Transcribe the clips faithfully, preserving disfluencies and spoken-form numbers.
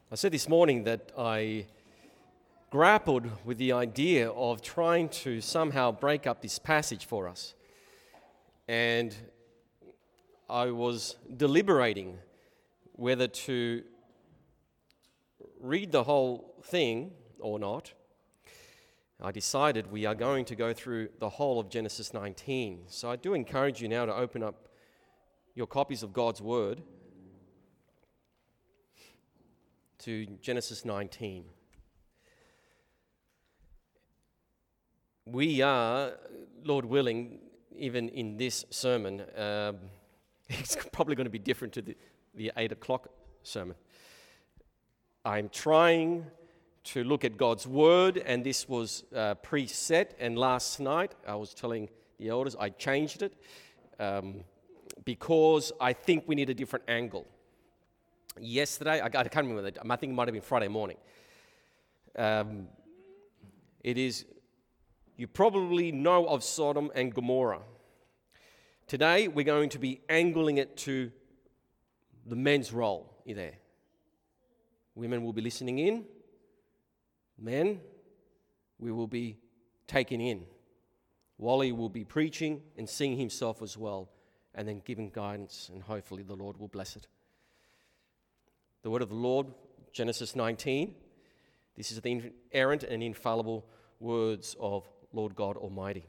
I said this morning that I grappled with the idea of trying to somehow break up this passage for us. And I was deliberating whether to read the whole thing or not. I decided we are going to go through the whole of Genesis nineteen. So I do encourage you now to open up your copies of God's Word to Genesis nineteen. We are, Lord willing, even in this sermon, um, it's probably going to be different to the, the eight o'clock sermon. I'm trying to look at God's Word, and this was uh, preset, and last night I was telling the elders I changed it um, because I think we need a different angle. Yesterday, I, I can't remember, the, I think it might have been Friday morning. Um, it is, you probably know of Sodom and Gomorrah. Today, we're going to be angling it to the men's role there. Women will be listening in. Men, we will be taken in. Wally will be preaching and singing himself as well, and then giving guidance, and hopefully the Lord will bless it. The word of the Lord, Genesis nineteen. This is the inerrant and infallible words of Lord God Almighty.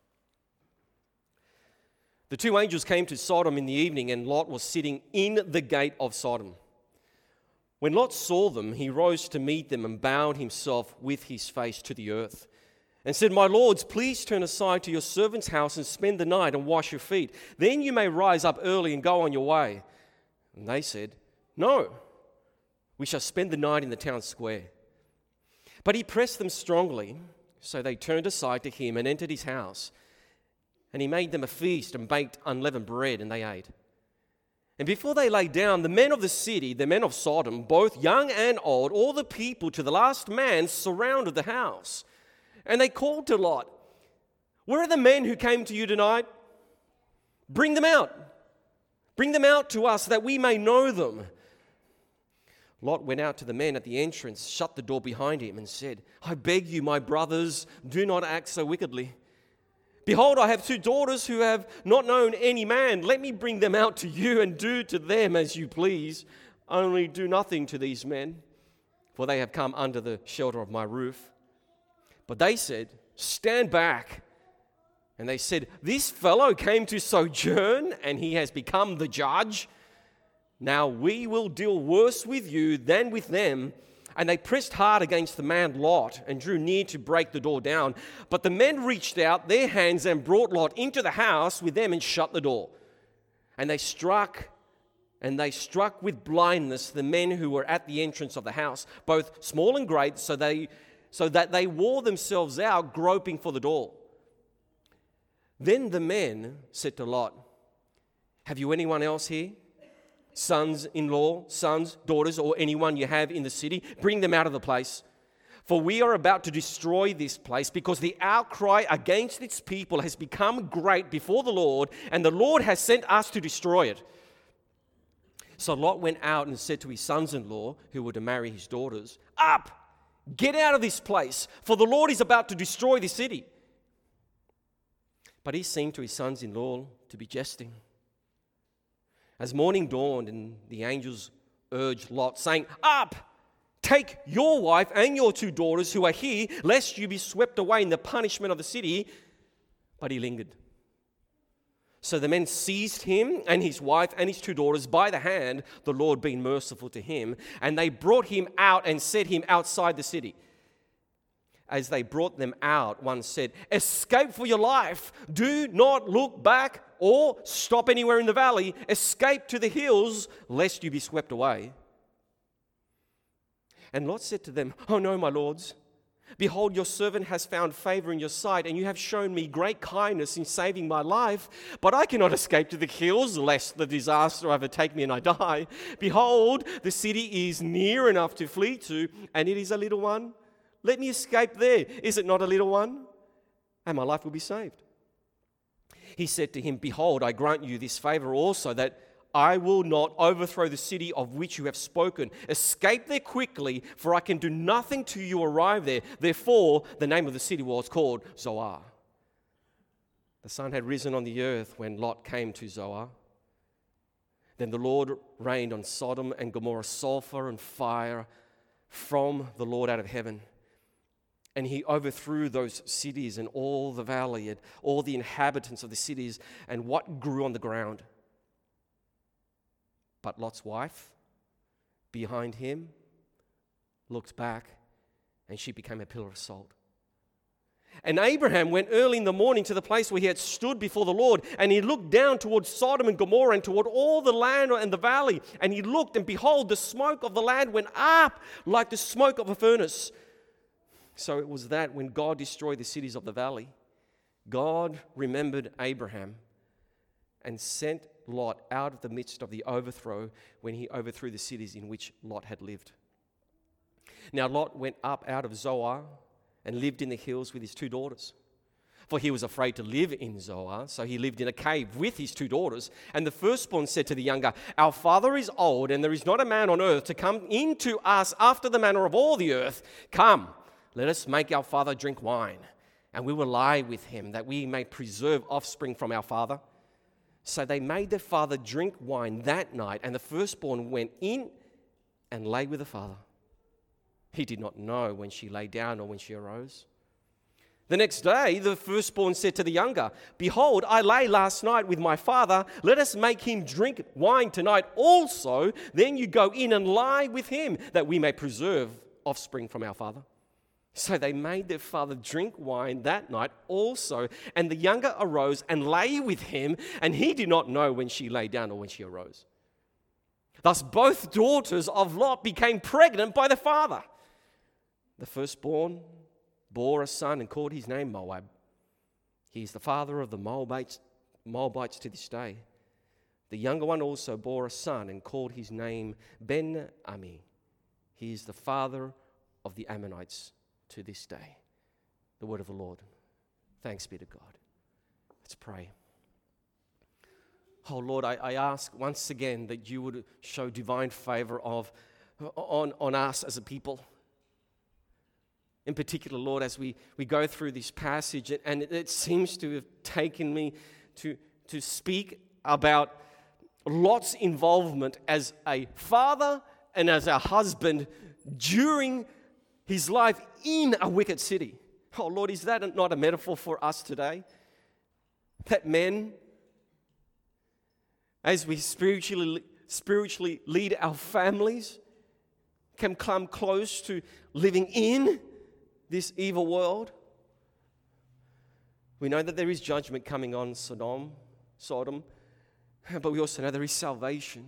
The two angels came to Sodom in the evening, and Lot was sitting in the gate of Sodom. When Lot saw them, he rose to meet them and bowed himself with his face to the earth and said, "My lords, please turn aside to your servant's house and spend the night and wash your feet. Then you may rise up early and go on your way." And they said, "No, we shall spend the night in the town square." But he pressed them strongly, so they turned aside to him and entered his house. And he made them a feast and baked unleavened bread, and they ate. And before they lay down, the men of the city, the men of Sodom, both young and old, all the people to the last man, surrounded the house. And they called to Lot, "Where are the men who came to you tonight? Bring them out. Bring them out to us that we may know them." Lot went out to the men at the entrance, shut the door behind him, and said, "I beg you, my brothers, do not act so wickedly. Behold, I have two daughters who have not known any man. Let me bring them out to you and do to them as you please. Only do nothing to these men, for they have come under the shelter of my roof." But they said, "Stand back." And they said, "This fellow came to sojourn, and he has become the judge. Now we will deal worse with you than with them." And they pressed hard against the man Lot and drew near to break the door down. But the men reached out their hands and brought Lot into the house with them and shut the door. And they struck, and they struck with blindness the men who were at the entrance of the house, both small and great, so they so that they wore themselves out, groping for the door. Then the men said to Lot, "Have you anyone else here? Sons-in-law, sons, daughters, or anyone you have in the city? Bring them out of the place. For we are about to destroy this place, because the outcry against its people has become great before the Lord, and the Lord has sent us to destroy it." So Lot went out and said to his sons-in-law, who were to marry his daughters, "Up, get out of this place, for the Lord is about to destroy the city." But he seemed to his sons-in-law to be jesting. As morning dawned, and the angels urged Lot, saying, "Up, take your wife and your two daughters who are here, lest you be swept away in the punishment of the city." But he lingered. So the men seized him and his wife and his two daughters by the hand, the Lord being merciful to him, and they brought him out and set him outside the city. As they brought them out, one said, "Escape for your life. Do not look back or stop anywhere in the valley. Escape to the hills, lest you be swept away." And Lot said to them, "Oh no, my lords. Behold, your servant has found favor in your sight, and you have shown me great kindness in saving my life. But I cannot escape to the hills, lest the disaster overtake me and I die. Behold, the city is near enough to flee to, and it is a little one. Let me escape there. Is it not a little one? And my life will be saved." He said to him, "Behold, I grant you this favor also, that I will not overthrow the city of which you have spoken. Escape there quickly, for I can do nothing till you arrive there. Therefore, the name of the city was called Zoar. The sun had risen on the earth when Lot came to Zoar. Then the Lord rained on Sodom and Gomorrah sulfur and fire from the Lord out of heaven. And he overthrew those cities and all the valley and all the inhabitants of the cities and what grew on the ground. But Lot's wife, behind him, looked back, and she became a pillar of salt. And Abraham went early in the morning to the place where he had stood before the Lord, and he looked down toward Sodom and Gomorrah and toward all the land and the valley. And he looked, and behold, the smoke of the land went up like the smoke of a furnace. So it was that when God destroyed the cities of the valley, God remembered Abraham and sent Lot out of the midst of the overthrow when he overthrew the cities in which Lot had lived. Now Lot went up out of Zoar and lived in the hills with his two daughters. For he was afraid to live in Zoar, so he lived in a cave with his two daughters. And the firstborn said to the younger, Our father is old, and there is not a man on earth to come in to us after the manner of all the earth. Come, let us make our father drink wine, and we will lie with him, that we may preserve offspring from our father. So they made their father drink wine that night, and the firstborn went in and lay with the father. He did not know when she lay down or when she arose. The next day, the firstborn said to the younger, Behold, I lay last night with my father. Let us make him drink wine tonight also. Then you go in and lie with him, that we may preserve offspring from our father. So they made their father drink wine that night also, and the younger arose and lay with him, and he did not know when she lay down or when she arose. Thus both daughters of Lot became pregnant by the father. The firstborn bore a son and called his name Moab. He is the father of the Moabites, Moabites to this day. The younger one also bore a son and called his name Ben-Ami. He is the father of the Ammonites to this day. The word of the Lord. Thanks be to God. Let's pray. Oh Lord, I, I ask once again that you would show divine favor of, on, on us as a people. In particular, Lord, as we, we go through this passage, and it, it seems to have taken me to, to speak about Lot's involvement as a father and as a husband during his life in a wicked city. Oh Lord, is that not a metaphor for us today? That men, as we spiritually, spiritually lead our families, can come close to living in this evil world. We know that there is judgment coming on Sodom, Sodom, but we also know there is salvation.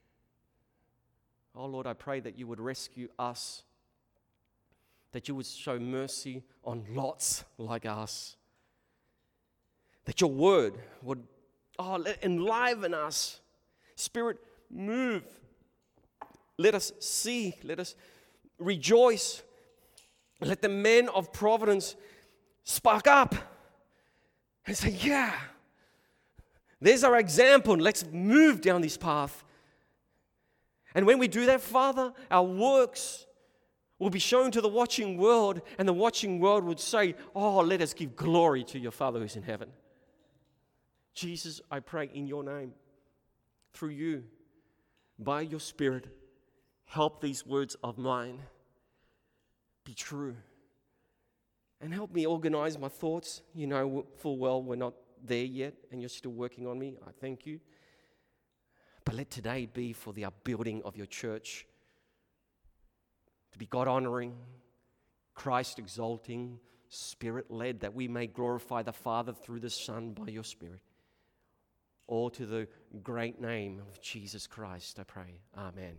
Oh Lord, I pray that you would rescue us, that you would show mercy on lots like us, that your word would oh, let, enliven us. Spirit, move. Let us see, let us rejoice. Let the men of providence spark up and say, yeah, there's our example. Let's move down this path. And when we do that, Father, our works will be shown to the watching world, and the watching world would say, oh, let us give glory to your Father who's in heaven. Jesus, I pray in your name, through you, by your Spirit, help these words of mine be true. And help me organize my thoughts. You know full well we're not there yet, and you're still working on me. I thank you. But let today be for the upbuilding of your church, to be God-honoring, Christ-exalting, Spirit-led, that we may glorify the Father through the Son by your Spirit. All to the great name of Jesus Christ, I pray. Amen.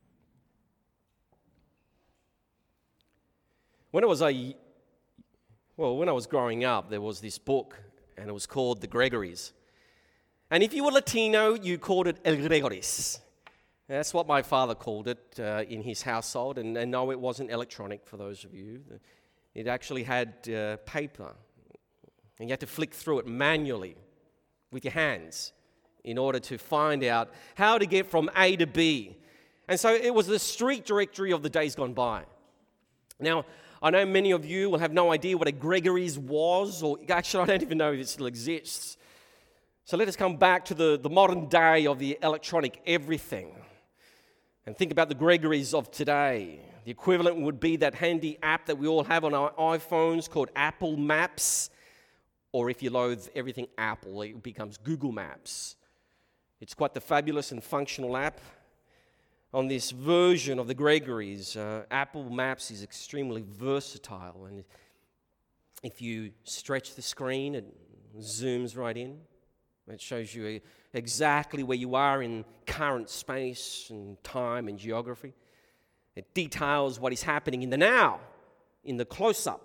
When I was a, well, when I was growing up, there was this book, and it was called The Gregories. And if you were Latino, you called it El Gregoris. That's what my father called it uh, in his household. And, and no, it wasn't electronic for those of you. It actually had uh, paper. And you had to flick through it manually with your hands. in order to find out how to get from A to B. And so it was the street directory of the days gone by. Now, I know many of you will have no idea what a Gregory's was, or actually I don't even know if it still exists. So let us come back to the, the modern day of the electronic everything and think about the Gregory's of today. The equivalent would be that handy app that we all have on our iPhones called Apple Maps, or if you loathe everything Apple, it becomes Google Maps. It's quite the fabulous and functional app. On this version of the Gregory's, uh, Apple Maps is extremely versatile, and if you stretch the screen, it zooms right in. It shows you exactly where you are in current space and time and geography. It details what is happening in the now, in the close-up.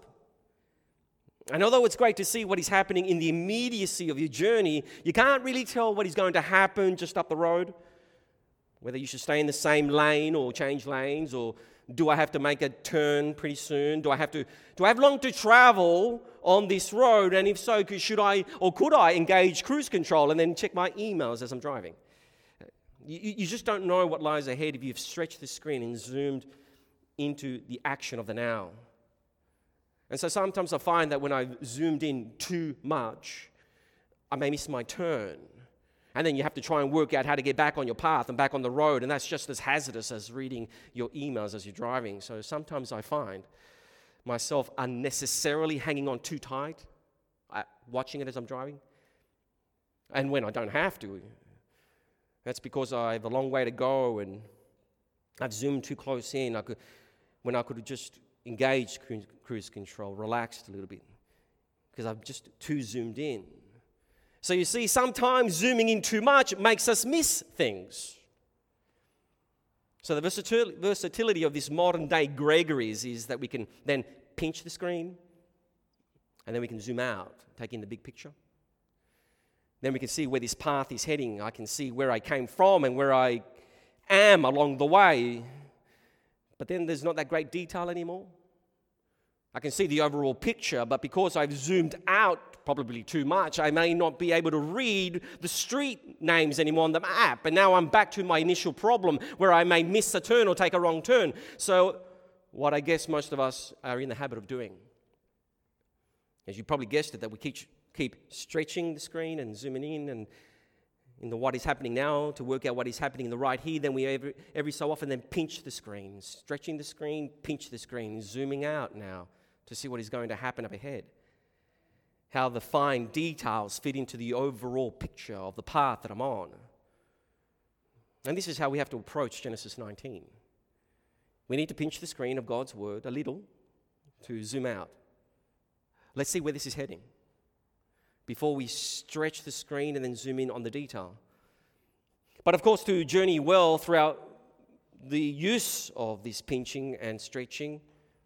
And although it's great to see what is happening in the immediacy of your journey, you can't really tell what is going to happen just up the road. Whether you should stay in the same lane or change lanes, or do I have to make a turn pretty soon? Do I have to? Do I have long to travel on this road? And if so, should I or could I engage cruise control and then check my emails as I'm driving? You, you just don't know what lies ahead if you've stretched the screen and zoomed into the action of the now. And so sometimes I find that when I've zoomed in too much, I may miss my turn. And then you have to try and work out how to get back on your path and back on the road, and that's just as hazardous as reading your emails as you're driving. So sometimes I find myself unnecessarily hanging on too tight, uh, watching it as I'm driving. And when I don't have to, that's because I have a long way to go and I've zoomed too close in. I could, when I could have just engaged cruise control, relaxed a little bit, because I'm just too zoomed in. So you see, sometimes zooming in too much makes us miss things. So the versatil- versatility of this modern day Gregory's is that we can then pinch the screen, and then we can zoom out, take in the big picture. Then we can see where this path is heading. I can see where I came from and where I am along the way. But then there's not that great detail anymore. I can see the overall picture, but because I've zoomed out probably too much, I may not be able to read the street names anymore on the map. And now I'm back to my initial problem where I may miss a turn or take a wrong turn. So what I guess most of us are in the habit of doing, as you probably guessed it, that we keep, keep stretching the screen and zooming in and in the what is happening now to work out what is happening in the right here. Then we every, every so often then pinch the screen, stretching the screen, pinch the screen, zooming out now to see what is going to happen up ahead. How the fine details fit into the overall picture of the path that I'm on. And this is how we have to approach Genesis nineteen. We need to pinch the screen of God's word a little to zoom out. Let's see where this is heading before we stretch the screen and then zoom in on the detail. But of course, to journey well throughout the use of this pinching and stretching,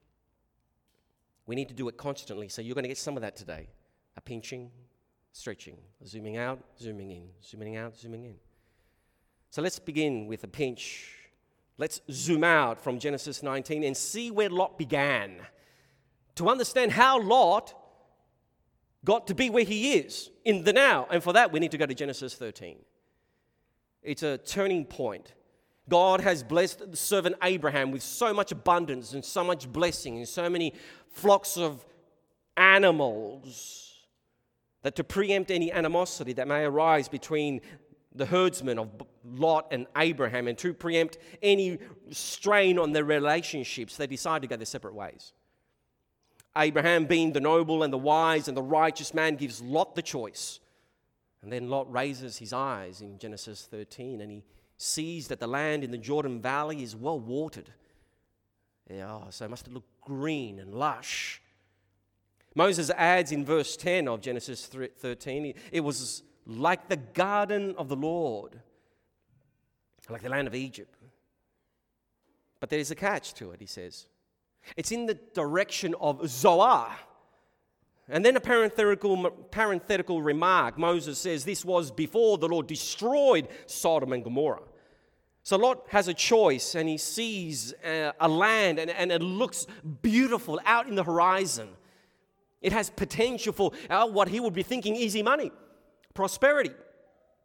we need to do it constantly. So you're going to get some of that today. A pinching, stretching, zooming out, zooming in, zooming out, zooming in. So let's begin with a pinch. Let's zoom out from Genesis nineteen and see where Lot began. To understand how Lot got to be where he is in the now. And for that, we need to go to Genesis thirteen. It's a turning point. God has blessed the servant Abraham with so much abundance and so much blessing and so many flocks of animals that to preempt any animosity that may arise between the herdsmen of Lot and Abraham and to preempt any strain on their relationships, they decide to go their separate ways. Abraham, being the noble and the wise and the righteous man, gives Lot the choice. And then Lot raises his eyes in Genesis thirteen and he sees that the land in the Jordan Valley is well watered. Yeah, oh, so must it look green and lush. Moses adds in verse ten of Genesis thirteen, it was like the garden of the Lord, like the land of Egypt. But there's a catch to it, he says. It's in the direction of Zoar. And then a parenthetical, parenthetical remark. Moses says this was before the Lord destroyed Sodom and Gomorrah. So Lot has a choice and he sees a, a land and, and it looks beautiful out in the horizon. It has potential for uh, what he would be thinking easy money, prosperity.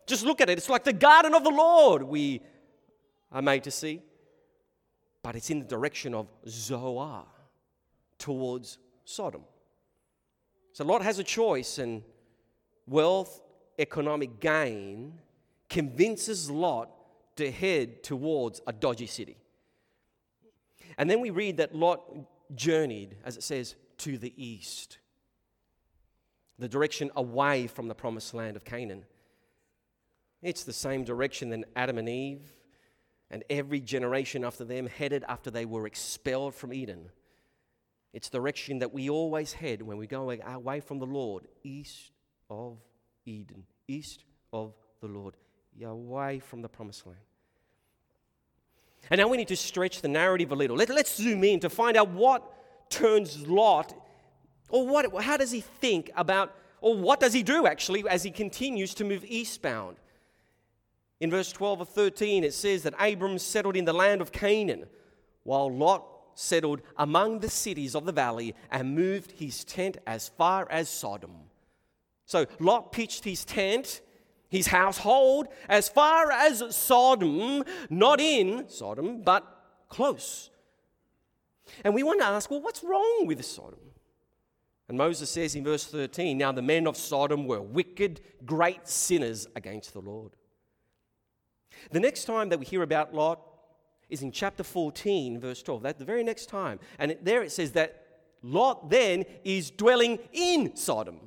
Just look at it. It's like the garden of the Lord we are made to see. But it's in the direction of Zoar, towards Sodom. So Lot has a choice, and wealth, economic gain convinces Lot to head towards a dodgy city. And then we read that Lot journeyed, as it says, to the east, the direction away from the promised land of Canaan. It's the same direction that Adam and Eve and every generation after them headed after they were expelled from Eden. It's the direction that we always head when we go away from the Lord, east of Eden, east of the Lord, away from the promised land. And now we need to stretch the narrative a little. Let, let's zoom in to find out what turns Lot, or what, how does he think about, or what does he do actually as he continues to move eastbound. In verse twelve or thirteen, it says that Abram settled in the land of Canaan, while Lot settled among the cities of the valley and moved his tent as far as Sodom. So Lot pitched his tent, his household, as far as Sodom, not in Sodom, but close. And we want to ask, well, what's wrong with Sodom? And Moses says in verse thirteen, now the men of Sodom were wicked, great sinners against the Lord. The next time that we hear about Lot is in chapter fourteen, verse twelve. That's the very next time. And it, there it says that Lot then is dwelling in Sodom.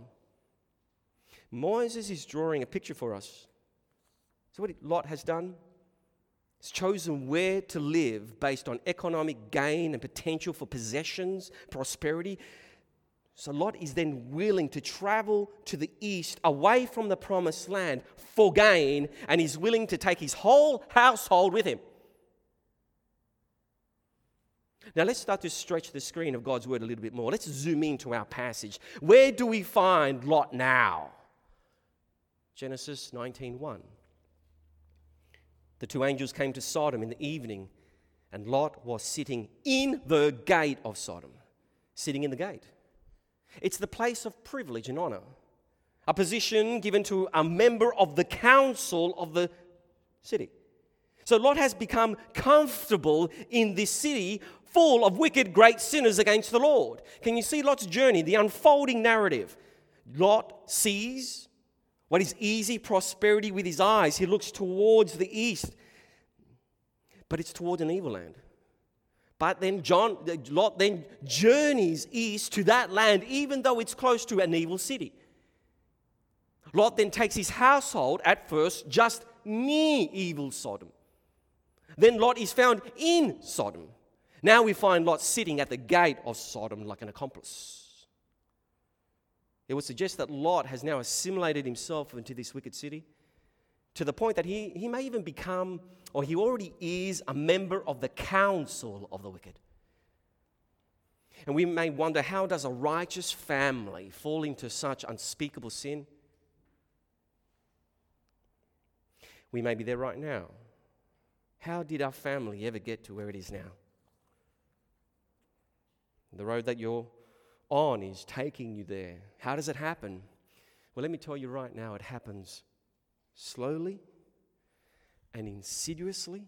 Moses is drawing a picture for us. So what Lot has done? He's chosen where to live based on economic gain and potential for possessions, prosperity. So Lot is then willing to travel to the east, away from the promised land, for gain, and he's willing to take his whole household with him. Now let's start to stretch the screen of God's word a little bit more. Let's zoom into our passage. Where do we find Lot now? Genesis nineteen one. The two angels came to Sodom in the evening, and Lot was sitting in the gate of Sodom. Sitting in the gate. It's the place of privilege and honor, a position given to a member of the council of the city. So Lot has become comfortable in this city full of wicked, great sinners against the Lord. Can you see Lot's journey, the unfolding narrative? Lot sees what is easy prosperity with his eyes. He looks towards the east, but it's towards an evil land. But then John, Lot then journeys east to that land, even though it's close to an evil city. Lot then takes his household at first just near evil Sodom. Then Lot is found in Sodom. Now we find Lot sitting at the gate of Sodom like an accomplice. It would suggest that Lot has now assimilated himself into this wicked city to the point that he, he may even become, or he already is, a member of the council of the wicked. And we may wonder, how does a righteous family fall into such unspeakable sin? We may be there right now. How did our family ever get to where it is now? The road that you're on is taking you there. How does it happen? Well, let me tell you right now, it happens slowly and insidiously,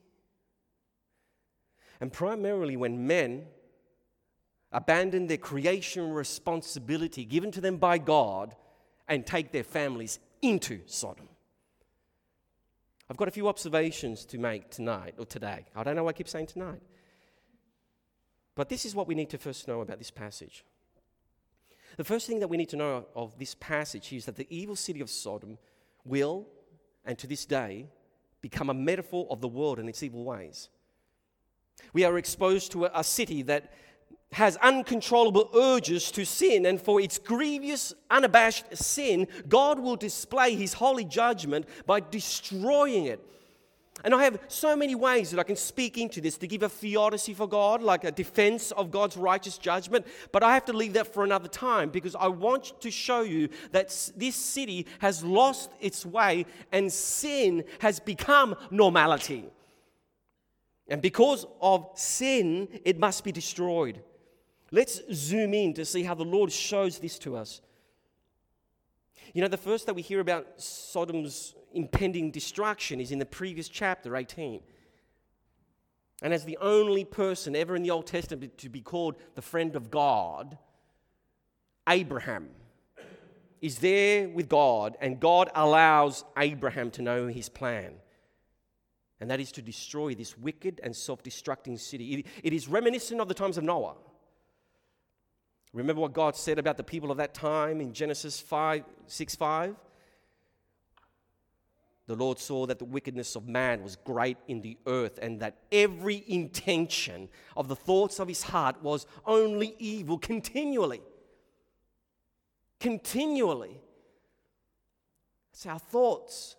and primarily when men abandon their creation responsibility given to them by God and take their families into Sodom. I've got a few observations to make tonight or today. I don't know why I keep saying tonight. But this is what we need to first know about this passage. The first thing that we need to know of this passage is that the evil city of Sodom will, and to this day, become a metaphor of the world and its evil ways. We are exposed to a, a city that has uncontrollable urges to sin, and for its grievous, unabashed sin, God will display his holy judgment by destroying it. And I have so many ways that I can speak into this to give a theodicy for God, like a defense of God's righteous judgment, but I have to leave that for another time because I want to show you that this city has lost its way and sin has become normality. And because of sin, it must be destroyed. Let's zoom in to see how the Lord shows this to us. You know, the first that we hear about Sodom's impending destruction is in the previous chapter, eighteen. And as the only person ever in the Old Testament to be called the friend of God, Abraham is there with God, and God allows Abraham to know his plan. And that is to destroy this wicked and self-destructing city. It, it is reminiscent of the times of Noah. Remember what God said about the people of that time in Genesis five, six, five? The Lord saw that the wickedness of man was great in the earth, and that every intention of the thoughts of his heart was only evil continually. Continually. It's our thoughts.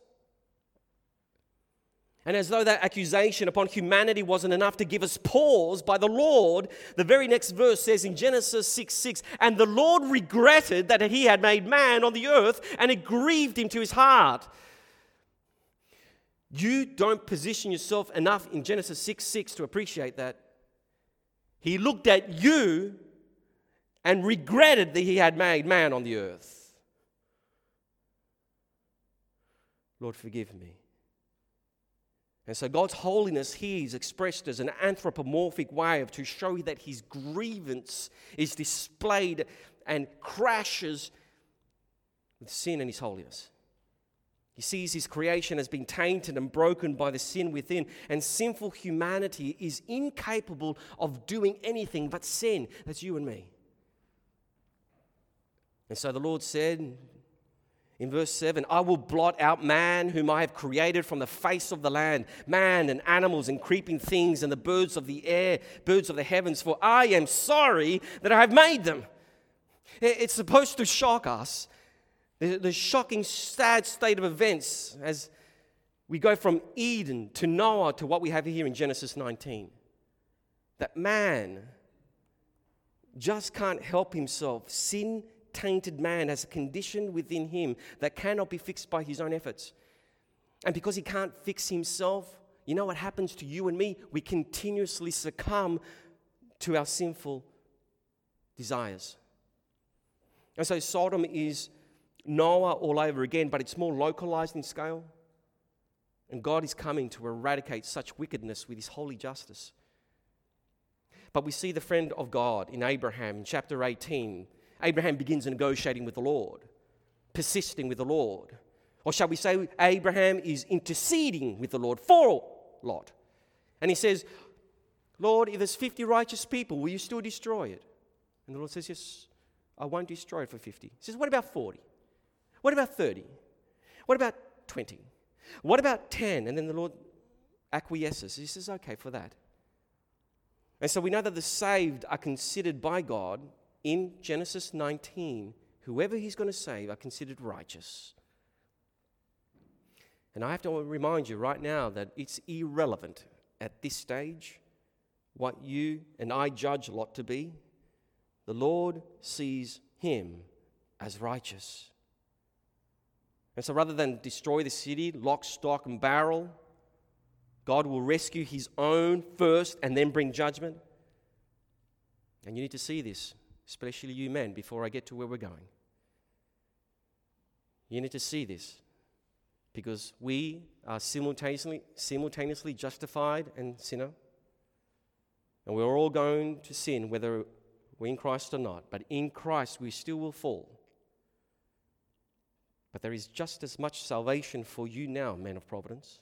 And as though that accusation upon humanity wasn't enough to give us pause by the Lord, the very next verse says in Genesis six six, and the Lord regretted that he had made man on the earth, and it grieved him to his heart. You don't position yourself enough in Genesis six six to appreciate that. He looked at you and regretted that he had made man on the earth. Lord, forgive me. And so God's holiness here is expressed as an anthropomorphic way of to show that his grievance is displayed and crashes with sin and his holiness. He sees his creation as being tainted and broken by the sin within, and sinful humanity is incapable of doing anything but sin. That's you and me. And so the Lord said in verse seven, I will blot out man whom I have created from the face of the land, man and animals and creeping things and the birds of the air, birds of the heavens, for I am sorry that I have made them. It's supposed to shock us, the, the shocking, sad state of events as we go from Eden to Noah to what we have here in Genesis nineteen. That man just can't help himself. Sin tainted man has a condition within him that cannot be fixed by his own efforts. And because he can't fix himself, you know what happens to you and me? We continuously succumb to our sinful desires. And so Sodom is Noah all over again, but it's more localized in scale. And God is coming to eradicate such wickedness with his holy justice. But we see the friend of God in Abraham in chapter eighteen. Abraham begins negotiating with the Lord, persisting with the Lord. Or shall we say Abraham is interceding with the Lord for Lot. And he says, Lord, if there's fifty righteous people, will you still destroy it? And the Lord says, yes, I won't destroy it for fifty. He says, what about forty? What about thirty? What about twenty? What about ten? And then the Lord acquiesces. He says, okay, for that. And so we know that the saved are considered by God in Genesis nineteen, whoever he's going to save are considered righteous. And I have to remind you right now that it's irrelevant at this stage what you and I judge Lot to be. The Lord sees him as righteous. And so rather than destroy the city, lock, stock, and barrel, God will rescue his own first and then bring judgment. And you need to see this, especially you men, before I get to where we're going. You need to see this because we are simultaneously, simultaneously justified and sinner. And we're all going to sin whether we're in Christ or not. But in Christ we still will fall. But there is just as much salvation for you now, men of Providence,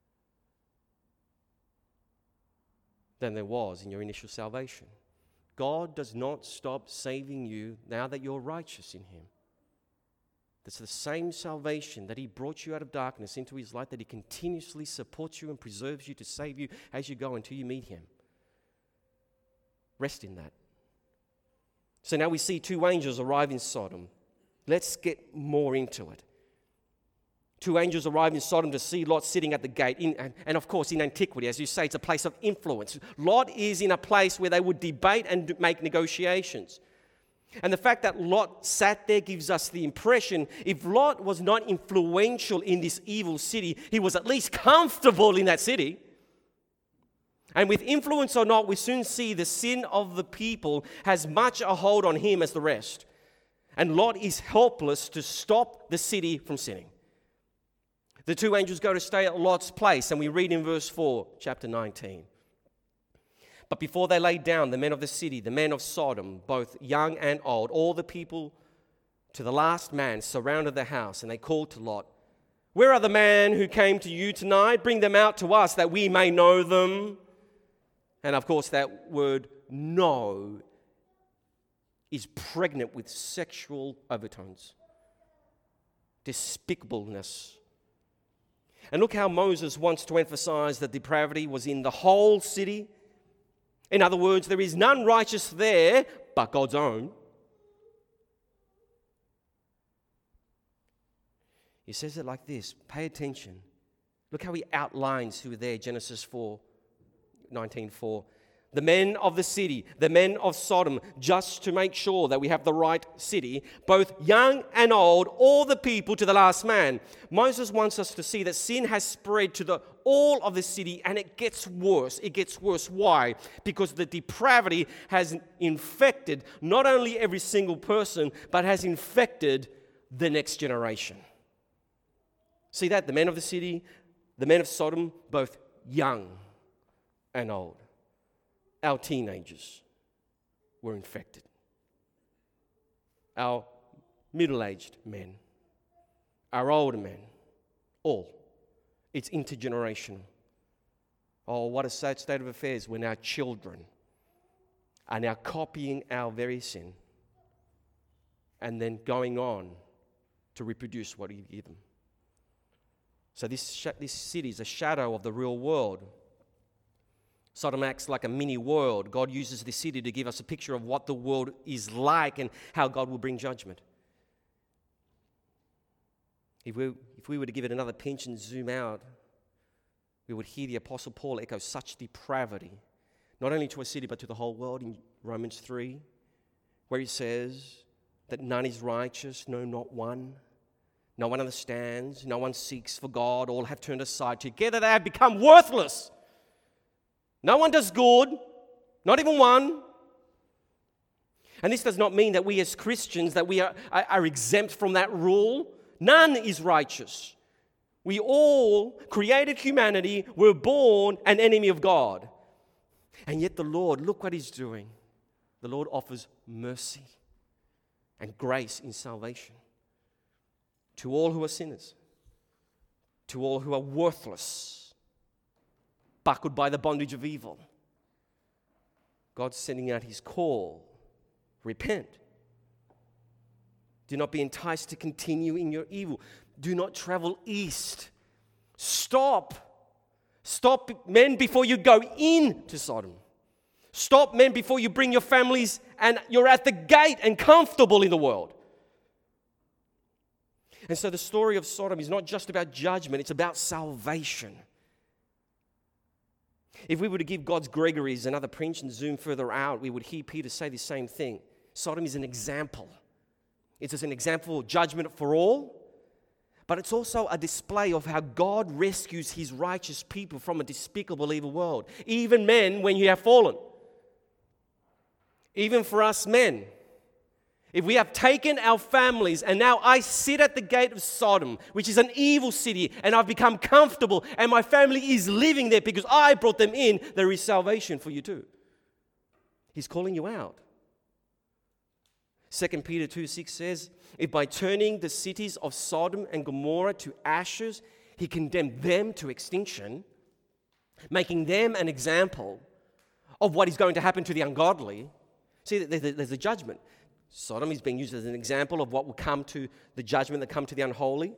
than there was in your initial salvation. God does not stop saving you now that you're righteous in him. That's the same salvation that he brought you out of darkness into his light, that he continuously supports you and preserves you to save you as you go until you meet him. Rest in that. So now we see two angels arrive in Sodom. Let's get more into it. Two angels arrive in Sodom to see Lot sitting at the gate. In, and, and of course, in antiquity, as you say, it's a place of influence. Lot is in a place where they would debate and make negotiations. And the fact that Lot sat there gives us the impression if Lot was not influential in this evil city, he was at least comfortable in that city. And with influence or not, we soon see the sin of the people has much a hold on him as the rest. And Lot is helpless to stop the city from sinning. The two angels go to stay at Lot's place, and we read in verse four, chapter nineteen. But before they laid down, the men of the city, the men of Sodom, both young and old, all the people to the last man surrounded the house, and they called to Lot, "Where are the men who came to you tonight? Bring them out to us that we may know them." And of course, that word know is pregnant with sexual overtones, despicableness. And look how Moses wants to emphasize that depravity was in the whole city. In other words, there is none righteous there but God's own. He says it like this. Pay attention. Look how he outlines who are there, Genesis four, nineteen four. The men of the city, the men of Sodom, just to make sure that we have the right city, both young and old, all the people to the last man. Moses wants us to see that sin has spread to the all of the city, and it gets worse. It gets worse. Why? Because the depravity has infected not only every single person, but has infected the next generation. See that? The men of the city, the men of Sodom, both young and old. Our teenagers were infected. Our middle-aged men, our older men, all. It's intergenerational. Oh, what a sad state of affairs when our children are now copying our very sin and then going on to reproduce what we give them. So this, sh- this city is a shadow of the real world. Sodom acts like a mini world. God uses this city to give us a picture of what the world is like and how God will bring judgment. If we, if we were to give it another pinch and zoom out, we would hear the Apostle Paul echo such depravity, not only to a city but to the whole world in Romans three, where he says that none is righteous, no, not one. No one understands, no one seeks for God, all have turned aside. Together they have become worthless. No one does good, not even one. And this does not mean that we as Christians, that we are, are, are exempt from that rule. None is righteous. We all, created humanity, were born an enemy of God. And yet the Lord, look what He's doing. The Lord offers mercy and grace in salvation to all who are sinners, to all who are worthless, buckled by the bondage of evil. God's sending out His call. Repent. Do not be enticed to continue in your evil. Do not travel east. Stop. Stop, men, before you go into Sodom. Stop, men, before you bring your families and you're at the gate and comfortable in the world. And so the story of Sodom is not just about judgment, it's about salvation. If we were to give God's Gregories another pinch and zoom further out, we would hear Peter say the same thing. Sodom is an example. It's just an example of judgment for all, but it's also a display of how God rescues His righteous people from a despicable evil world. Even men, when you have fallen. Even for us men. If we have taken our families and now I sit at the gate of Sodom, which is an evil city, and I've become comfortable and my family is living there because I brought them in, there is salvation for you too. He's calling you out. Second Peter two six says, if by turning the cities of Sodom and Gomorrah to ashes, He condemned them to extinction, making them an example of what is going to happen to the ungodly. See, there's a judgment. Sodom is being used as an example of what will come to the judgment that come to the unholy,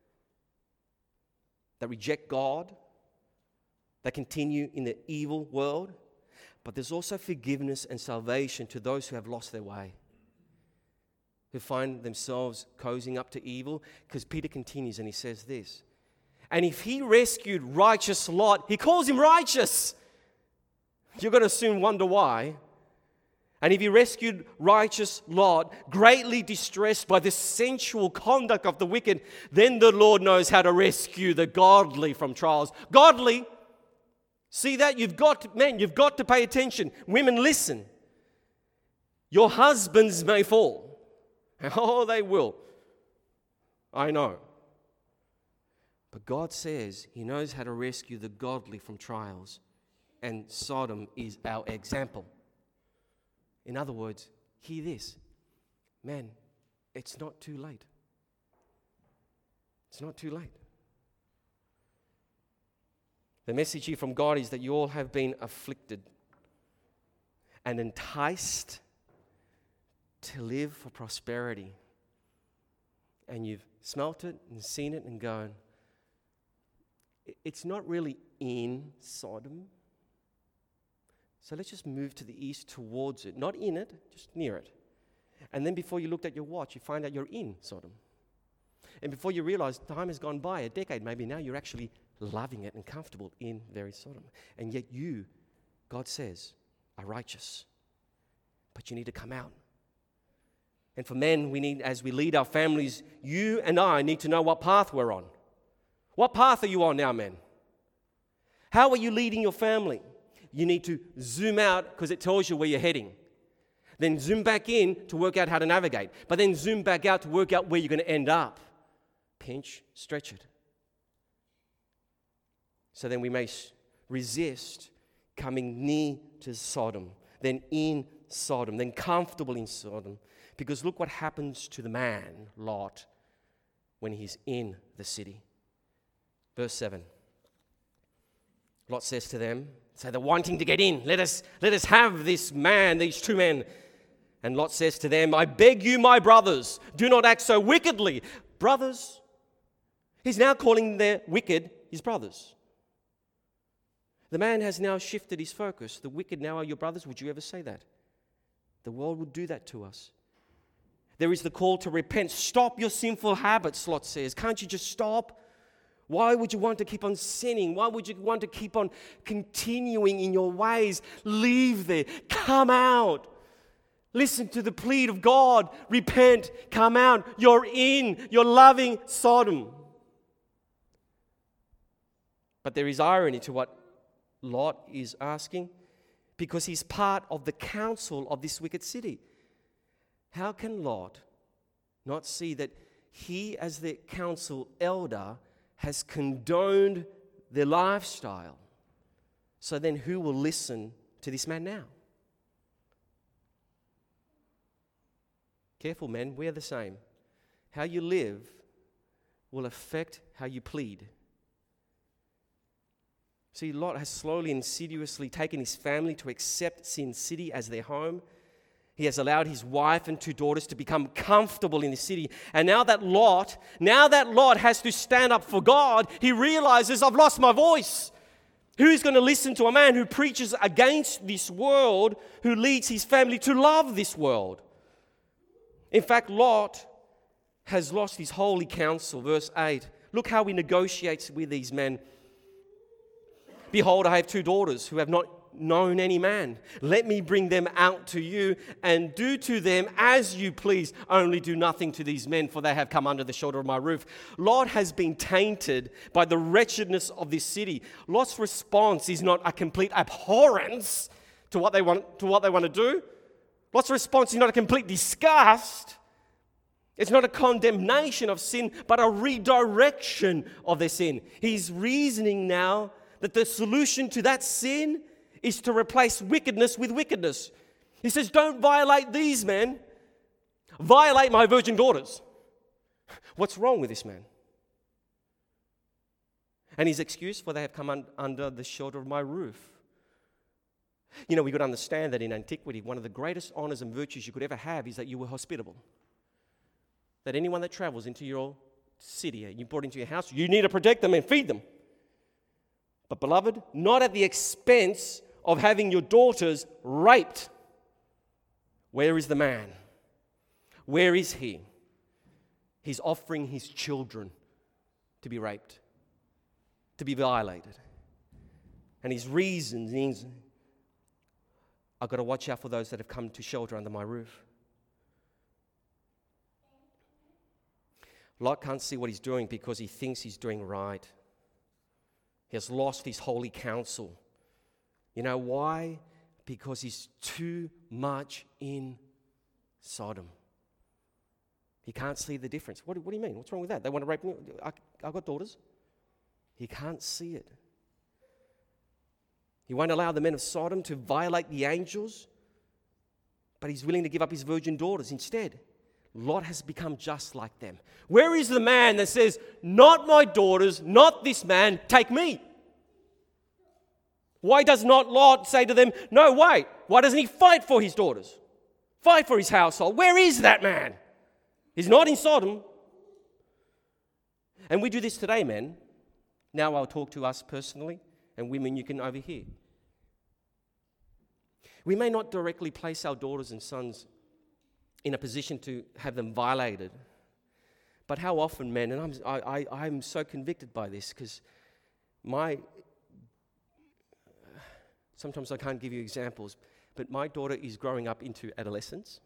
that reject God, that continue in the evil world. But there's also forgiveness and salvation to those who have lost their way, who find themselves cozying up to evil. Because Peter continues and he says this, and if He rescued righteous Lot, He calls him righteous. You're going to soon wonder why. And if He rescued righteous Lot, greatly distressed by the sensual conduct of the wicked, then the Lord knows how to rescue the godly from trials. Godly, see that? You've got to, men, you've got to pay attention. Women, listen. Your husbands may fall. Oh, they will. I know. But God says he knows how to rescue the godly from trials, and Sodom is our example. In other words, hear this. Man, it's not too late. It's not too late. The message here from God is that you all have been afflicted and enticed to live for prosperity. And you've smelt it and seen it and gone, it's not really in Sodom. So let's just move to the east towards it. Not in it, just near it. And then before you looked at your watch, you find out you're in Sodom. And before you realize time has gone by, a decade maybe, now you're actually loving it and comfortable in very Sodom. And yet you, God says, are righteous. But you need to come out. And for men, we need, as we lead our families, you and I need to know what path we're on. What path are you on now, men? How are you leading your family? You need to zoom out because it tells you where you're heading. Then zoom back in to work out how to navigate. But then zoom back out to work out where you're going to end up. Pinch, stretch it. So then we may resist coming near to Sodom, then in Sodom, then comfortable in Sodom. Because look what happens to the man, Lot, when he's in the city. Verse seven. Lot says to them, so they're wanting to get in. Let us, let us have this man, these two men. And Lot says to them, I beg you, my brothers, do not act so wickedly. Brothers. He's now calling their wicked his brothers. The man has now shifted his focus. The wicked now are your brothers. Would you ever say that? The world would do that to us. There is the call to repent. Stop your sinful habits, Lot says. Can't you just stop? Why would you want to keep on sinning? Why would you want to keep on continuing in your ways? Leave there. Come out. Listen to the plea of God. Repent. Come out. You're in. You're loving Sodom. But there is irony to what Lot is asking, because he's part of the council of this wicked city. How can Lot not see that he, as the council elder, has condoned their lifestyle? So then who will listen to this man now? Careful, men, we're the same. How you live will affect how you plead. See, Lot has slowly, insidiously taken his family to accept Sin City as their home. He has allowed his wife and two daughters to become comfortable in the city. And now that Lot, now that Lot has to stand up for God, he realizes, I've lost my voice. Who's going to listen to a man who preaches against this world, who leads his family to love this world? In fact, Lot has lost his holy counsel. Verse eight. Look how he negotiates with these men. Behold, I have two daughters who have not known any man. Let me bring them out to you, and do to them as you please. Only do nothing to these men, for they have come under the shelter of my roof. Lot has been tainted by the wretchedness of this city. Lot's response is not a complete abhorrence to what they want, to what they want to do. Lot's response is not a complete disgust. It's not a condemnation of sin, but a redirection of their sin. He's reasoning now that the solution to that sin is to replace wickedness with wickedness. He says, don't violate these men. Violate my virgin daughters. What's wrong with this man? And his excuse, for they have come un- under the shelter of my roof. You know, we've got to understand that in antiquity, one of the greatest honors and virtues you could ever have is that you were hospitable. That anyone that travels into your city, you brought into your house, you need to protect them and feed them. But beloved, not at the expense of having your daughters raped. Where is the man? Where is he? He's offering his children to be raped, to be violated. And his reasons is, I've got to watch out for those that have come to shelter under my roof. Lot can't see what he's doing because he thinks he's doing right. He has lost his holy counsel. You know why? Because he's too much in Sodom. He can't see the difference. What, what do you mean? What's wrong with that? They want to rape me? I, I've got daughters. He can't see it. He won't allow the men of Sodom to violate the angels, but he's willing to give up his virgin daughters instead. Lot has become just like them. Where is the man that says, not my daughters, not this man, take me? Why does not Lot say to them, no, wait? Why doesn't he fight for his daughters? Fight for his household. Where is that man? He's not in Sodom. And we do this today, men. Now I'll talk to us personally, and women you can overhear. We may not directly place our daughters and sons in a position to have them violated, but how often, men, and I'm, I, I, I'm so convicted by this because my, sometimes I can't give you examples, but my daughter is growing up into adolescence.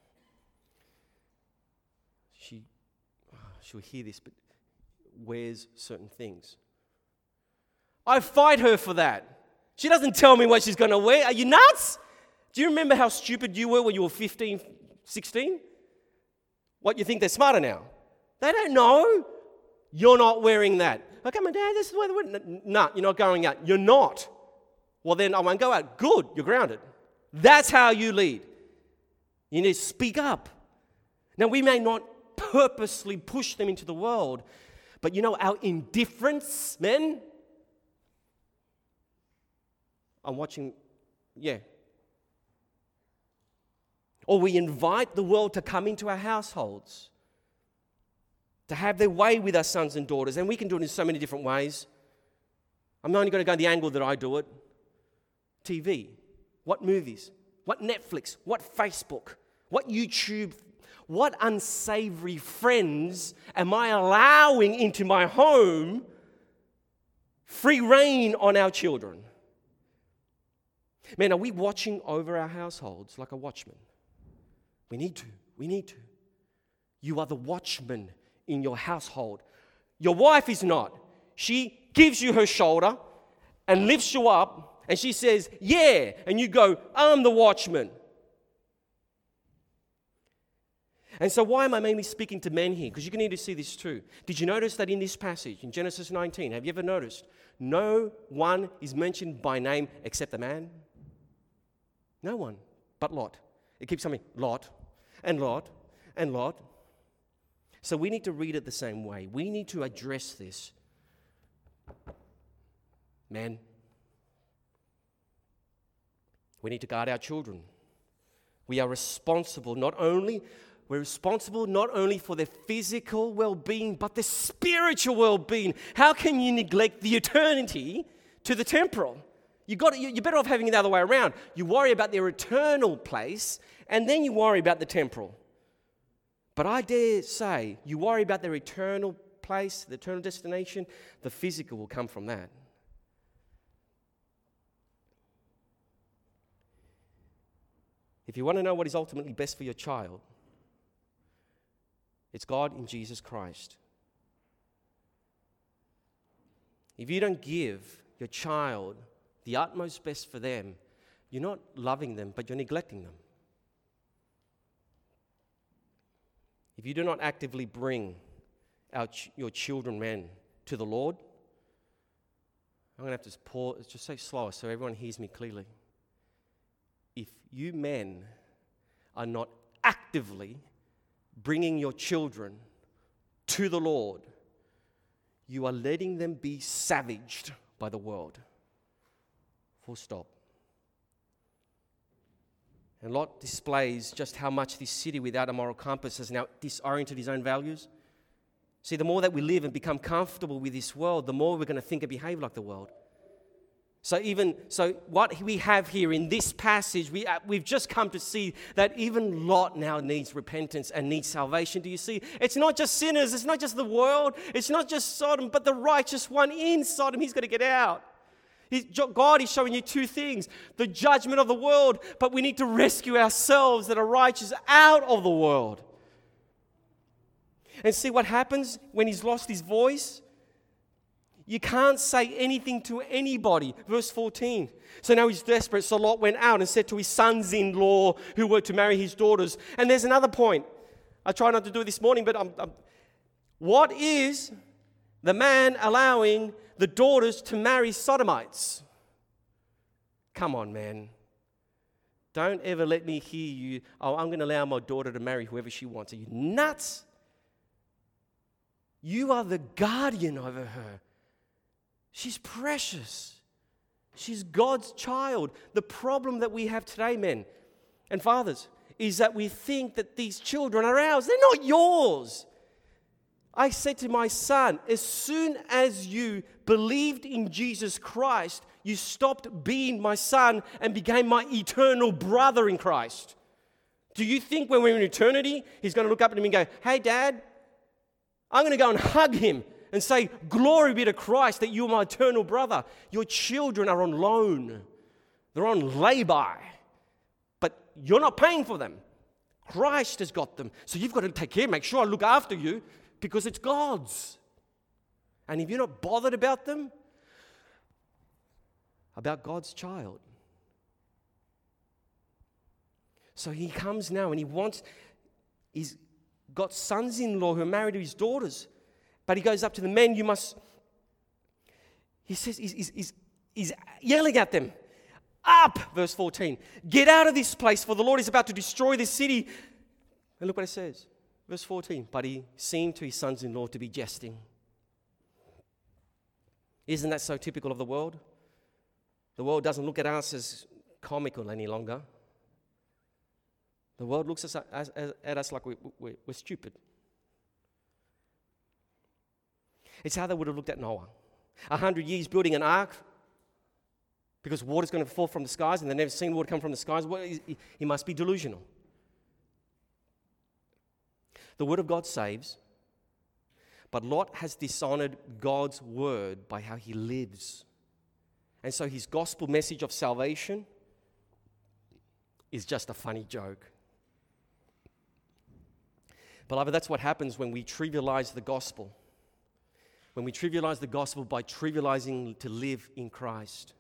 She, oh, she'll hear this, but wears certain things. I fight her for that. She doesn't tell me what she's going to wear. Are you nuts? Do you remember how stupid you were when you were fifteen, sixteen? What, you think they're smarter now? They don't know. You're not wearing that. Okay, my dad, this is where they No, nah, you're not going out. You're not. Well, then I won't go out. Good, you're grounded. That's how you lead. You need to speak up. Now, we may not purposely push them into the world, but you know, our indifference, men, I'm watching, yeah. Or we invite the world to come into our households, to have their way with our sons and daughters. And we can do it in so many different ways. I'm only going to go the angle that I do it. T V. What movies? What Netflix? What Facebook? What YouTube? What unsavory friends am I allowing into my home? Free reign on our children. Man, are we watching over our households like a watchman? We need to. We need to. You are the watchman in your household. Your wife is not. She gives you her shoulder and lifts you up, and she says, yeah, and you go, I'm the watchman. And so why am I mainly speaking to men here? Because you need to see this too. Did you notice that in this passage, in Genesis nineteen, have you ever noticed, no one is mentioned by name except the man? No one but Lot. It keeps coming, Lot, and Lot, and Lot. So we need to read it the same way. We need to address this. Men, we need to guard our children. We are responsible not only, we're responsible not only for their physical well-being, but their spiritual well-being. How can you neglect the eternity to the temporal? You got you're better off having it the other way around. You worry about their eternal place, and then you worry about the temporal. But I dare say, you worry about their eternal place, the eternal destination, the physical will come from that. If you want to know what is ultimately best for your child, it's God in Jesus Christ. If you don't give your child the utmost best for them, you're not loving them, but you're neglecting them. If you do not actively bring our ch- your children, men, to the Lord, I'm going to have to pause, just say slower so everyone hears me clearly. If you men are not actively bringing your children to the Lord, you are letting them be savaged by the world. Full stop. And Lot displays just how much this city without a moral compass has now disoriented his own values. See, the more that we live and become comfortable with this world, the more we're going to think and behave like the world. So even so, what we have here in this passage, we, uh, we've just come to see that even Lot now needs repentance and needs salvation. Do you see? It's not just sinners. It's not just the world. It's not just Sodom, but the righteous one in Sodom. He's going to get out. He's, God is showing you two things. The judgment of the world, but we need to rescue ourselves that are righteous out of the world. And see what happens when he's lost his voice? You can't say anything to anybody. Verse fourteen. So now he's desperate. So Lot went out and said to his sons-in-law who were to marry his daughters. And there's another point. I try not to do it this morning, but I'm, I'm, what is the man allowing the daughters to marry sodomites. Come on, man. Don't ever let me hear you, oh, I'm going to allow my daughter to marry whoever she wants. Are you nuts? You are the guardian over her. She's precious. She's God's child. The problem that we have today, men and fathers, is that we think that these children are ours. They're not yours. I said to my son, as soon as you believed in Jesus Christ, you stopped being my son and became my eternal brother in Christ. Do you think when we're in eternity, he's going to look up at him and go, hey, Dad, I'm going to go and hug him and say, glory be to Christ that you're my eternal brother. Your children are on loan. They're on lay-by. But you're not paying for them. Christ has got them. So you've got to take care, make sure I look after you because it's God's. And if you're not bothered about them, about God's child. So he comes now and he wants, he's got sons-in-law who are married to his daughters. But he goes up to the men, you must, he says, he's, he's, he's, he's yelling at them. Up, verse fourteen. Get out of this place, for the Lord is about to destroy this city. And look what it says. Verse fourteen. But he seemed to his sons-in-law to be jesting. Isn't that so typical of the world? The world doesn't look at us as comical any longer. The world looks at us, at us like we, we, we're stupid. It's how they would have looked at Noah. A hundred years building an ark because water's going to fall from the skies and they've never seen water come from the skies. Well, he, he must be delusional. The word of God saves, but Lot has dishonored God's word by how he lives. And so his gospel message of salvation is just a funny joke. Beloved, that's what happens when we trivialize the gospel. When we trivialize the gospel by trivializing to live in Christ.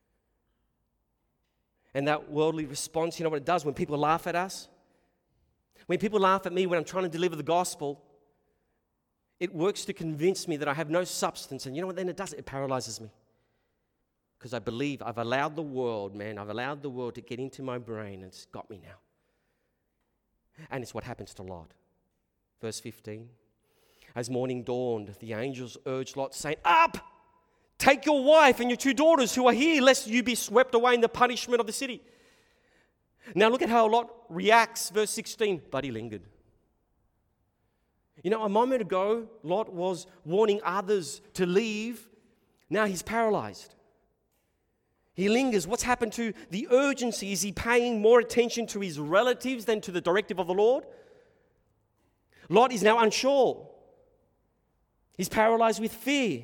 And that worldly response, you know what it does when people laugh at us? When people laugh at me when I'm trying to deliver the gospel, it works to convince me that I have no substance. And you know what then it does? It paralyzes me. Because I believe I've allowed the world, man, I've allowed the world to get into my brain and it's got me now. And it's what happens to Lot. Verse fifteen. As morning dawned, the angels urged Lot, saying, up! Take your wife and your two daughters who are here, lest you be swept away in the punishment of the city. Now look at how Lot reacts, verse sixteen. But he lingered. You know, a moment ago, Lot was warning others to leave. Now he's paralyzed. He lingers. What's happened to the urgency? Is he paying more attention to his relatives than to the directive of the Lord? Lot is now unsure. He's paralyzed with fear.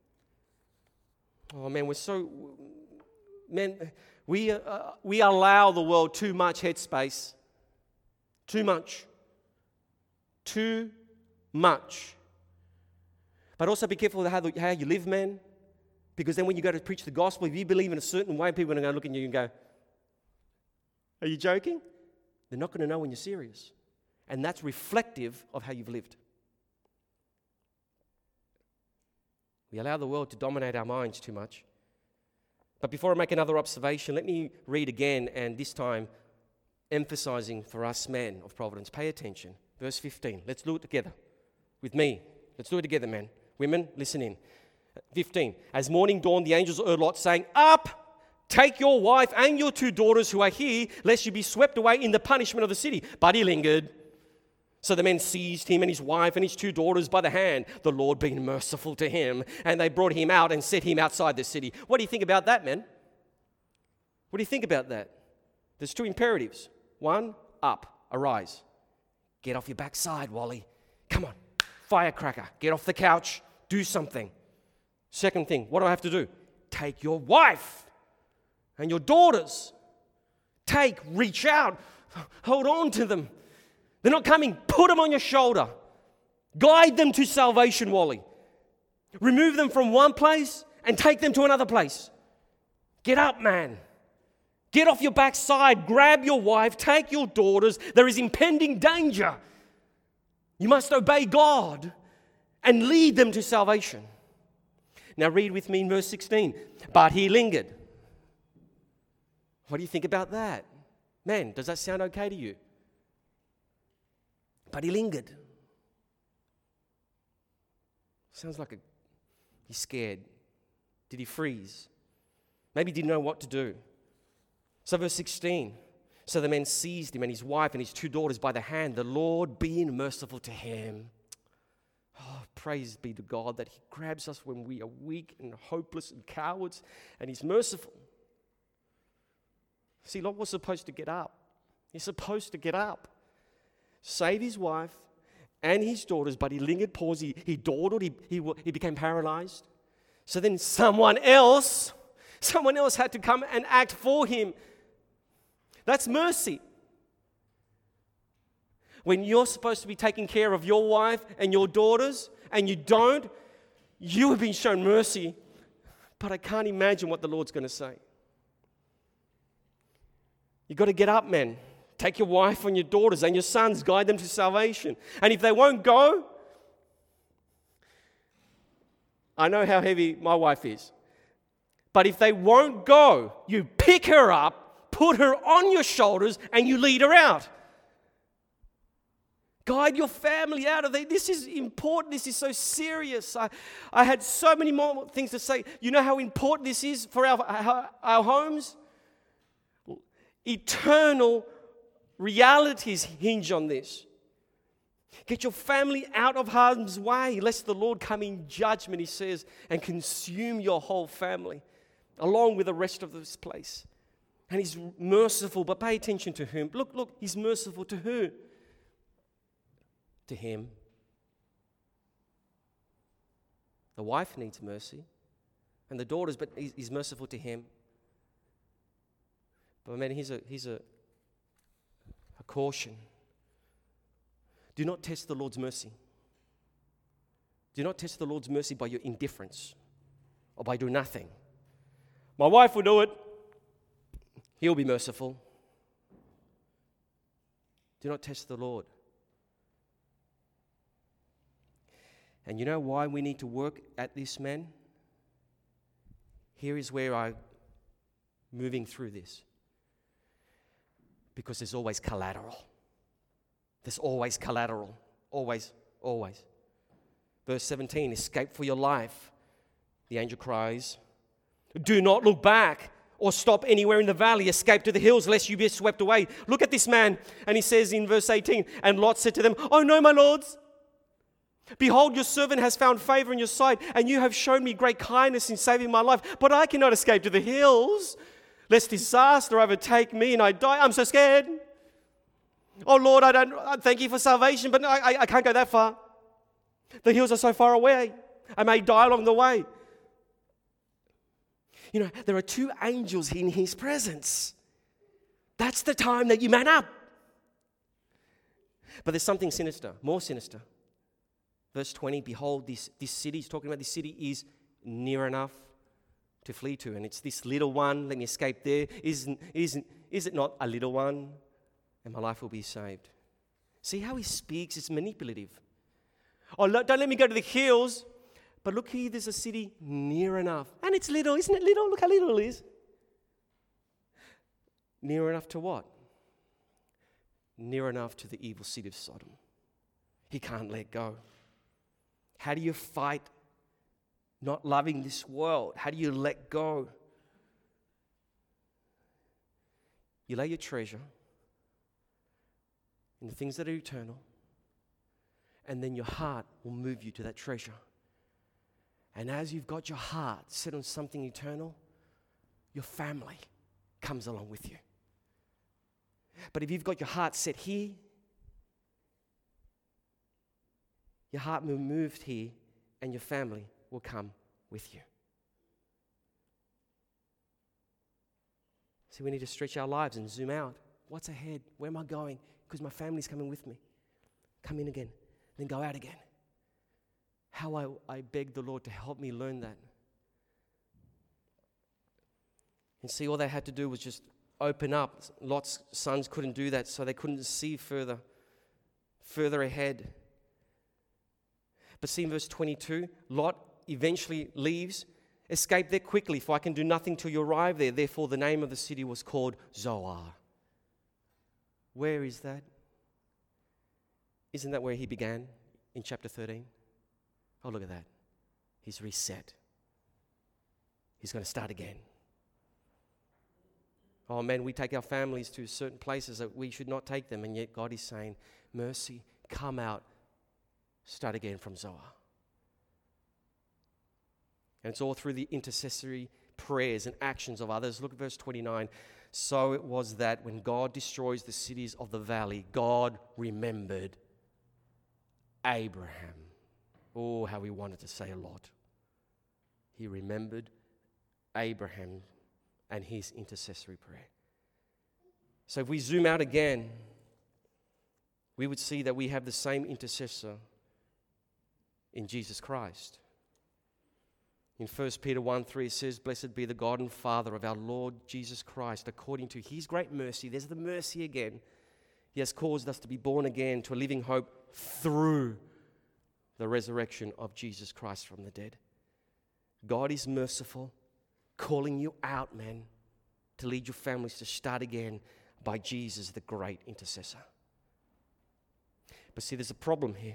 Oh man, we're so, man, we, uh, we allow the world too much headspace. Too much. Too much. But also be careful how, the, how you live, man. Because then when you go to preach the gospel, if you believe in a certain way, people are going to look at you and go, are you joking? They're not going to know when you're serious. And that's reflective of how you've lived. We allow the world to dominate our minds too much. But before I make another observation, let me read again, and this time emphasizing for us men of Providence. Pay attention. Verse fifteen. Let's do it together with me. Let's do it together, men. Women, listen in. fifteen. As morning dawned, the angels urged Lot, saying, up, take your wife and your two daughters who are here, lest you be swept away in the punishment of the city. But he lingered. So the men seized him and his wife and his two daughters by the hand, the Lord being merciful to him, and they brought him out and set him outside the city. What do you think about that, men? What do you think about that? There's two imperatives. One, up, arise. Get off your backside, Wally. Come on, firecracker, get off the couch, do something. Second thing, what do I have to do? Take your wife and your daughters. Take, reach out, hold on to them. They're not coming. Put them on your shoulder. Guide them to salvation, Wally. Remove them from one place and take them to another place. Get up, man. Get off your backside. Grab your wife. Take your daughters. There is impending danger. You must obey God and lead them to salvation. Now read with me in verse sixteen. But he lingered. What do you think about that? Man, does that sound okay to you? But he lingered. Sounds like a, he's scared. Did he freeze? Maybe he didn't know what to do. So verse sixteen. So the men seized him and his wife and his two daughters by the hand, the Lord being merciful to him. Oh, praise be to God that he grabs us when we are weak and hopeless and cowards, and he's merciful. See, Lot was supposed to get up. He's supposed to get up, save his wife and his daughters, but he lingered, paused, he, he dawdled, he, he, he became paralyzed. So then someone else, someone else had to come and act for him. That's mercy. When you're supposed to be taking care of your wife and your daughters and you don't, you have been shown mercy. But I can't imagine what the Lord's going to say. You've got to get up, men. Take your wife and your daughters and your sons, guide them to salvation. And if they won't go, I know how heavy my wife is. But if they won't go, you pick her up, put her on your shoulders, and you lead her out. Guide your family out of there. This is important. This is so serious. I, I had so many more things to say. You know how important this is for our, our, our homes? Eternal realities hinge on this. Get your family out of harm's way, lest the Lord come in judgment, he says, and consume your whole family, along with the rest of this place. And he's merciful, but pay attention to whom. Look, look, he's merciful to who? To him. The wife needs mercy, and the daughters, but he's, he's merciful to him. But man, here's a, here's a, a caution. Do not test the Lord's mercy. Do not test the Lord's mercy by your indifference or by doing nothing. My wife will do it. He'll be merciful. Do not test the Lord. And you know why we need to work at this, men? Here is where I'm moving through this. Because there's always collateral. There's always collateral. Always, always. Verse seventeen, escape for your life. The angel cries, do not look back or stop anywhere in the valley. Escape to the hills, lest you be swept away. Look at this man. And he says in verse eighteen, and Lot said to them, oh no, my lords. Behold, your servant has found favor in your sight, and you have shown me great kindness in saving my life. But I cannot escape to the hills, lest disaster overtake me and I die. I'm so scared. Oh Lord, I don't I thank you for salvation, but I, I, I can't go that far. The hills are so far away. I may die along the way. You know, there are two angels in his presence. That's the time that you man up. But there's something sinister, more sinister. Verse twenty, behold, this, this city, he's talking about this city, is near enough to flee to. And it's this little one, let me escape there. Isn't, isn't, is it not a little one? And my life will be saved. See how he speaks? It's manipulative. Oh, don't let me go to the hills. But look here, there's a city near enough. And it's little, isn't it little? Look how little it is. Near enough to what? Near enough to the evil city of Sodom. He can't let go. How do you fight not loving this world? How do you let go? You lay your treasure in the things that are eternal, and then your heart will move you to that treasure. And as you've got your heart set on something eternal, your family comes along with you. But if you've got your heart set here, your heart will move here, and your family will come with you. See, we need to stretch our lives and zoom out. What's ahead? Where am I going? Because my family's coming with me. Come in again, then go out again. How I, I beg the Lord to help me learn that. And see, all they had to do was just open up. Lot's sons couldn't do that, so they couldn't see further, further ahead. But see in verse twenty-two, Lot eventually leaves, escape there quickly, for I can do nothing till you arrive there. Therefore, the name of the city was called Zoar. Where is that? Isn't that where he began in chapter thirteen? Oh, look at that. He's reset. He's going to start again. Oh man, we take our families to certain places that we should not take them, and yet God is saying, mercy, come out, start again from Zoar. And it's all through the intercessory prayers and actions of others. Look at verse twenty-nine. So it was that when God destroys the cities of the valley, God remembered Abraham. Oh, how he wanted to say a lot. He remembered Abraham and his intercessory prayer. So if we zoom out again, we would see that we have the same intercessor in Jesus Christ. In First Peter one three it says, blessed be the God and Father of our Lord Jesus Christ, according to his great mercy. There's the mercy again. He has caused us to be born again to a living hope through the resurrection of Jesus Christ from the dead. God is merciful, calling you out, man, to lead your families to start again by Jesus, the great intercessor. But see, there's a problem here.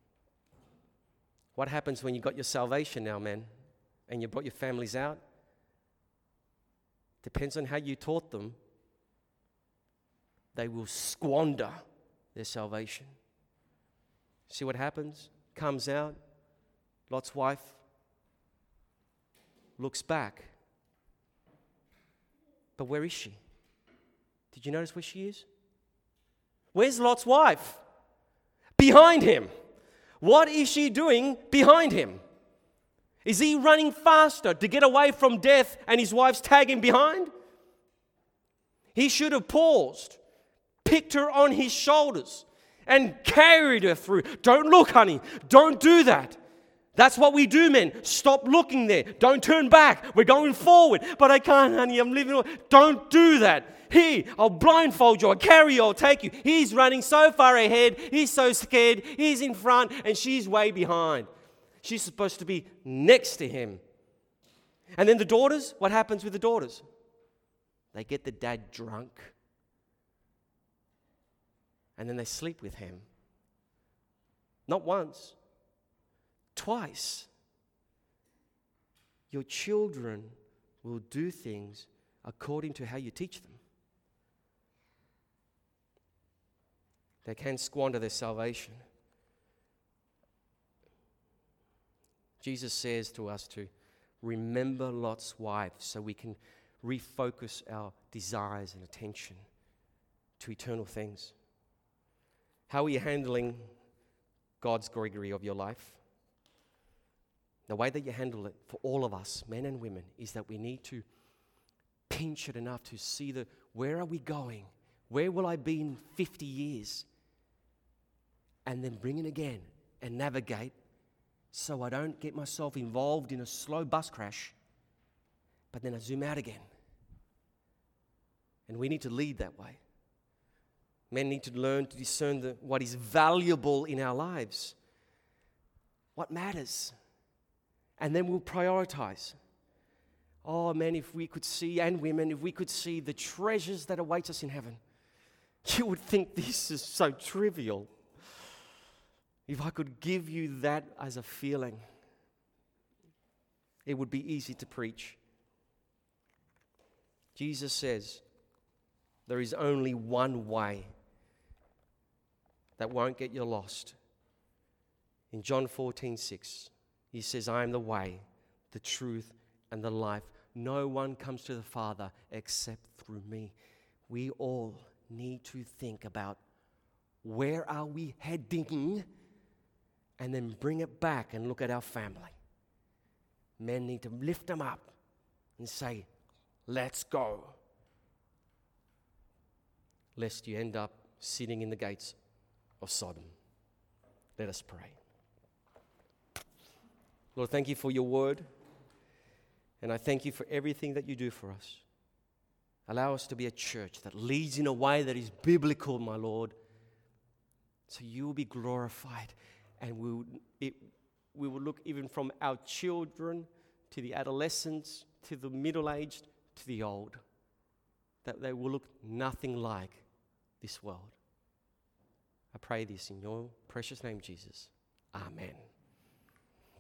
What happens when you got your salvation now, man, and you brought your families out? Depends on how you taught them. They will squander their salvation. See what happens? Comes out, Lot's wife looks back. But where is she? Did you notice where she is? Where's Lot's wife? Behind him. What is she doing behind him? Is he running faster to get away from death and his wife's tagging behind? He should have paused, picked her on his shoulders, and carried her through. Don't look, honey. Don't do that. That's what we do, men. Stop looking there. Don't turn back. We're going forward. But I can't, honey. I'm living. Don't do that. Here, I'll blindfold you. I'll carry you. I'll take you. He's running so far ahead. He's so scared. He's in front, and she's way behind. She's supposed to be next to him. And then the daughters, what happens with the daughters? They get the dad drunk. And then they sleep with him. Not once, twice. Your children will do things according to how you teach them. They can squander their salvation. Jesus says to us to remember Lot's wife so we can refocus our desires and attention to eternal things. How are you handling God's Gregory of your life? The way that you handle it for all of us, men and women, is that we need to pinch it enough to see the where are we going? Where will I be in fifty years? And then bring it again and navigate so I don't get myself involved in a slow bus crash, but then I zoom out again. And we need to lead that way. Men need to learn to discern the, what is valuable in our lives, what matters, and then we'll prioritize. Oh, man, if we could see, and women, if we could see the treasures that await us in heaven, you would think this is so trivial. If I could give you that as a feeling, it would be easy to preach. Jesus says there is only one way that won't get you lost. In John fourteen six, he says, I am the way, the truth, and the life. No one comes to the Father except through me. We all need to think about where are we heading, and then bring it back and look at our family. Men need to lift them up and say, let's go. Lest you end up sitting in the gates of Sodom. Let us pray. Lord, thank you for your word. And I thank you for everything that you do for us. Allow us to be a church that leads in a way that is biblical, my Lord. So you will be glorified. And we'll, it, we will look even from our children to the adolescents, to the middle-aged, to the old, that they will look nothing like this world. I pray this in your precious name, Jesus. Amen.